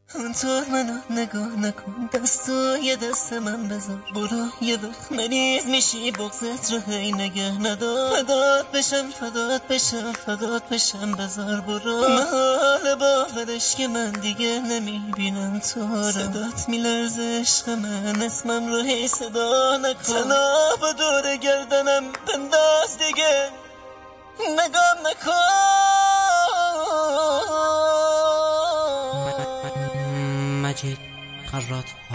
اونطور منو نگاه نکن، دستای دست من بذار، برو یه وقت مریض میشی بغضت رو هی نگه ندار. فدات بشم بذار برو. محال باورش که من دیگه نمیبینم تو رو. صدات میلرزه عشق من، اسمم رو هی صدا نکن. تنها با دور گردنم بنداز دیگه نگام نکن. مجید خرات ها.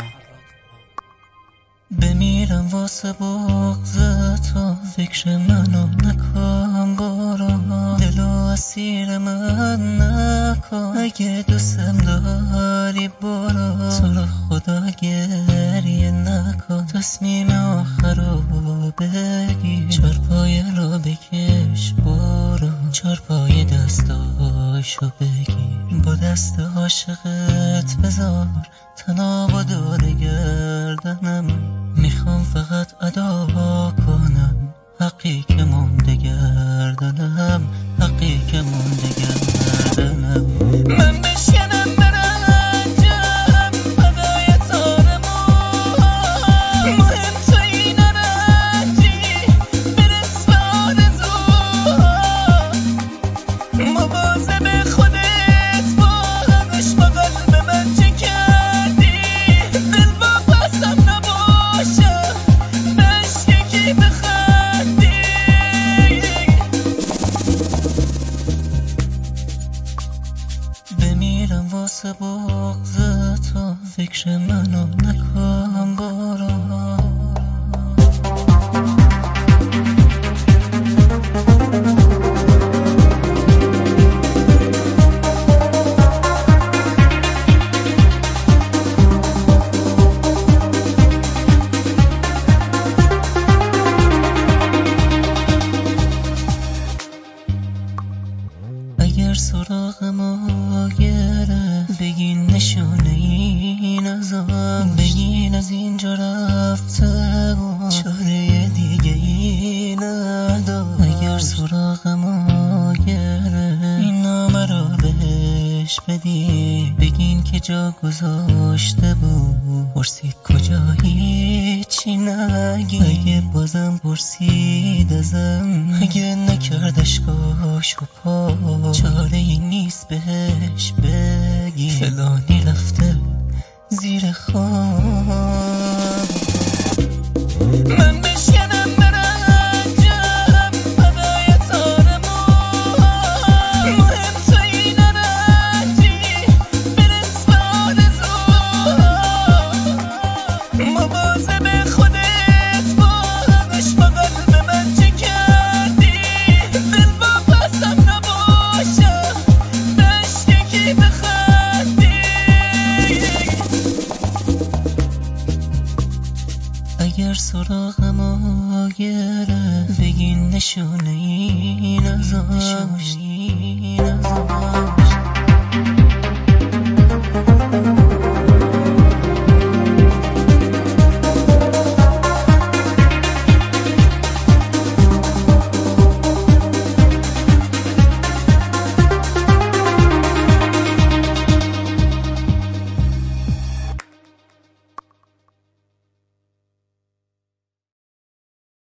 بمیرم واسه بغض تو، فکر منو نکن برو. دلو اسیر من نکن، اگه دوستم داری برو. تو رو خدا گریه نکن، تصمیم آخر رو بگیر. چارپایه رو بکش برو، چارپایه دستاشو بگیر. با دست عاشقت بذار تنها با دور گردنم. میخوام فقط ادا کنم حقی که مونده گردنم، حقی که مونده گردنم. من بشکنم برنجم فدای تارمون، مهم تو این رنجی برس به آرزوها. مواظب خودت باش، با قلب من چه کردی؟ دل واپسم نباشه بشکی کی بخندی. بمیرم واسه بغض تو، فکر منو نکن برو. اگر سراغ ما گرفت بگین نشونه این ازم، بگین از اینجا رفته و چاره دیگه ای ندار. اگر سراغ ما گرفت این نامه رو بهش بدین، بگین که جا گذاشته بود، پرسید کجا هیچی نگین. اگه بازم پرسید ازم، اگه نکرد اشکاش و پا، چاره ای نیست بهش بگی فلانی رفته زیر خواب. من بشکنم برنجم فدای تارمون، مهم تو این رنجی برس به آرزوها. مواظب خودت باش، با قلب من چه کردی؟ دل واپسم نباشه بشکی کی بخندی. اگر سراغ ما گرفت بگین نشونه این ازم،